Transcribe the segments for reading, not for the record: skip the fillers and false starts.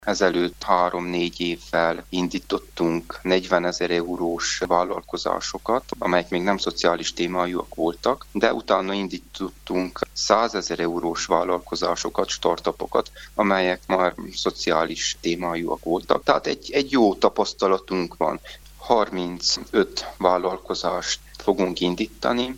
Ezelőtt 3-4 évvel indítottunk 40 000 eurós vállalkozásokat, amelyek még nem szociális témájúak voltak, de utána indítottunk 100 000 eurós vállalkozásokat, startupokat, amelyek már szociális témájúak voltak. Tehát egy jó tapasztalatunk van. 35 vállalkozást fogunk indítani,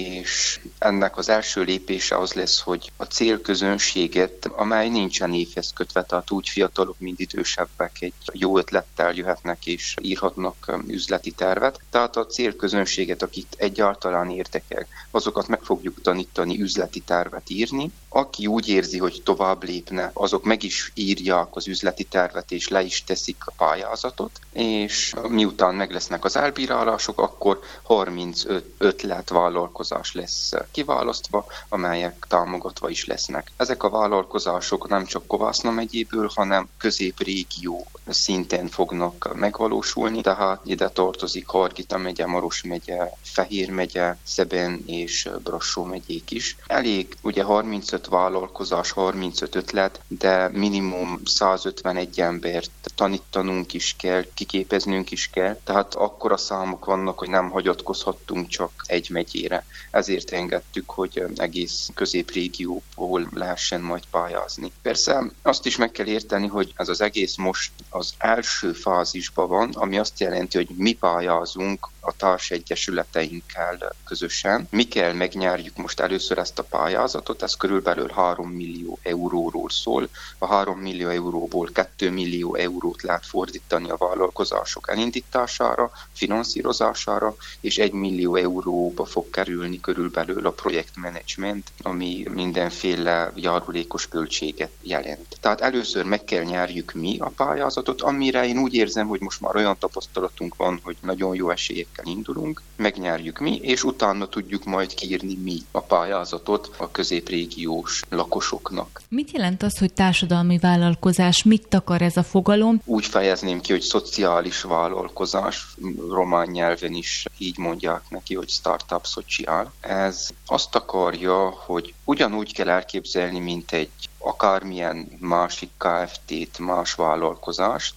és ennek az első lépése az lesz, hogy a célközönséget, amely nincsen évhez kötve, tehát úgy fiatalok, mint idősebbek egy jó ötlettel jöhetnek és írhatnak üzleti tervet. Tehát a célközönséget, akit egyáltalán érdekel, azokat meg fogjuk tanítani üzleti tervet írni. Aki úgy érzi, hogy tovább lépne, azok meg is írják az üzleti tervet és le is teszik a pályázatot, és miután meg lesznek az elbírálások, akkor 35 ötletvállalkozás lesz kiválasztva, amelyek támogatva is lesznek. Ezek a vállalkozások nem csak Kovászna megyéből, hanem középrégió szinten fognak megvalósulni, tehát ide tartozik Hargita megye, Maros megye, Fehér megye, Szeben és Brassó megyék is. Elég ugye 35 vállalkozás, 35 ötlet, de minimum 151 embert tanítanunk is kell, kiképeznünk is kell, tehát akkora számok vannak, hogy nem hagyatkozhattunk csak egy megyére. Ezért engedtük, hogy egész középrégióból lehessen majd pályázni. Persze azt is meg kell érteni, hogy ez az egész most az első fázisban van, ami azt jelenti, hogy mi pályázunk a társegyesületeinkkel közösen. Mi kell megnyerjük most először ezt a pályázatot, ez körülbelül 3 millió euróról szól. A 3 millió euróból 2 millió eurót lehet fordítani a vállalkozások elindítására, finanszírozására, és 1 millió euróba fog kerülni körülbelül a projektmenedzsment, ami mindenféle járulékos költséget jelent. Tehát először meg kell nyerjük mi a pályázatot, amire én úgy érzem, hogy most már olyan tapasztalatunk van, hogy nagyon jó esélyekkel indulunk, megnyerjük mi, és utána tudjuk majd kiírni mi a pályázatot a középrégiós lakosoknak. Mit jelent az, hogy társadalmi vállalkozás? Mit takar ez a fogalom? Úgy fejezném ki, hogy szociális vállalkozás, román nyelven is így mondják neki, hogy startup social. Ez azt akarja, hogy ugyanúgy kell elképzelni, mint egy akármilyen másik Kft-t, más vállalkozást,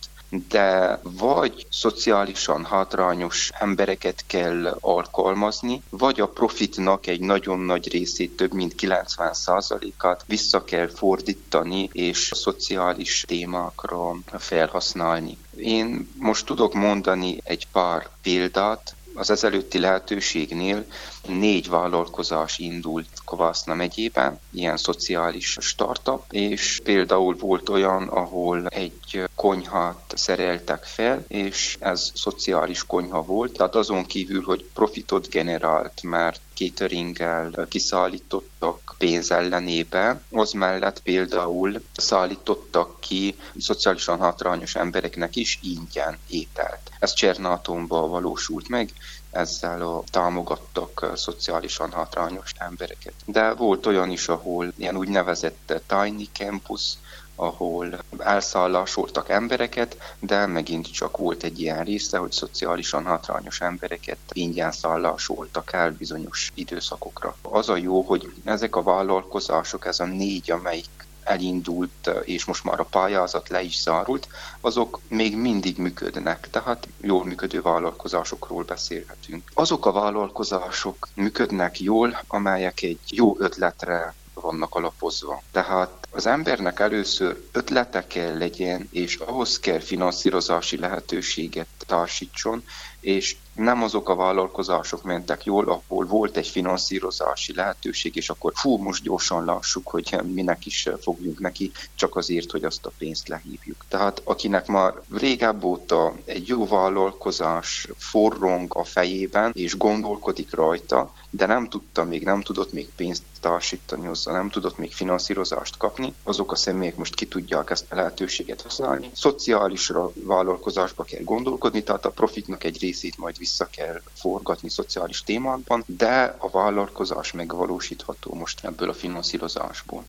de vagy szociálisan hátrányos embereket kell alkalmazni, vagy a profitnak egy nagyon nagy részét, több mint 90%-át vissza kell fordítani és szociális témákra felhasználni. Én most tudok mondani egy pár példát. Az ezelőtti lehetőségnél 4 vállalkozás indult Kovászna megyében, ilyen szociális startup, és például volt olyan, ahol egy konyhát szereltek fel, és ez szociális konyha volt, tehát azon kívül, hogy profitot generált, mert cateringgel kiszállítottak pénz ellenébe, az mellett például szállítottak ki szociálisan hátrányos embereknek is ingyen ételt. Ez Csernátonban valósult meg, ezzel támogattak szociálisan hátrányos embereket. De volt olyan is, ahol ilyen úgynevezett Tiny Campus, ahol elszállásoltak embereket, de megint csak volt egy ilyen része, hogy szociálisan hátrányos embereket ingyen szállásoltak el bizonyos időszakokra. Az a jó, hogy ezek a vállalkozások, ez a 4, amelyik elindult, és most már a pályázat le is zárult, azok még mindig működnek, tehát jól működő vállalkozásokról beszélhetünk. Azok a vállalkozások működnek jól, amelyek egy jó ötletre vannak alapozva. Tehát az embernek először ötlete kell legyen, és ahhoz kell finanszírozási lehetőséget társítson, és nem azok a vállalkozások mentek jól, ahol volt egy finanszírozási lehetőség, és akkor most gyorsan lássuk, hogy minek is fogjunk neki, csak azért, hogy azt a pénzt lehívjuk. Tehát akinek már régebb óta egy jó vállalkozás forrong a fejében, és gondolkodik rajta, de nem tudott még pénzt társítani hozzá, nem tudott még finanszírozást kapni, azok a személyek most ki tudják ezt a lehetőséget használni. Szociális vállalkozásba kell gondolkodni, tehát a profitnak egy részét majd vissza kell forgatni szociális témákban, de a vállalkozás megvalósítható most ebből a finanszírozásból.